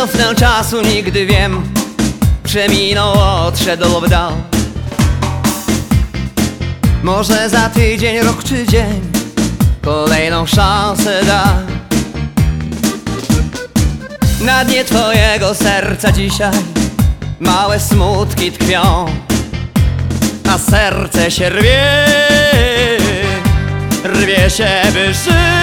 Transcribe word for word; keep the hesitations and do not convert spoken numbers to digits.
cofnę czasu nigdy, wiem. Przeminął, odszedł w dal. Może za tydzień, rok czy dzień kolejną szansę da. Na dnie twojego serca dzisiaj małe smutki tkwią, a serce się rwie, rwie się, by żyć.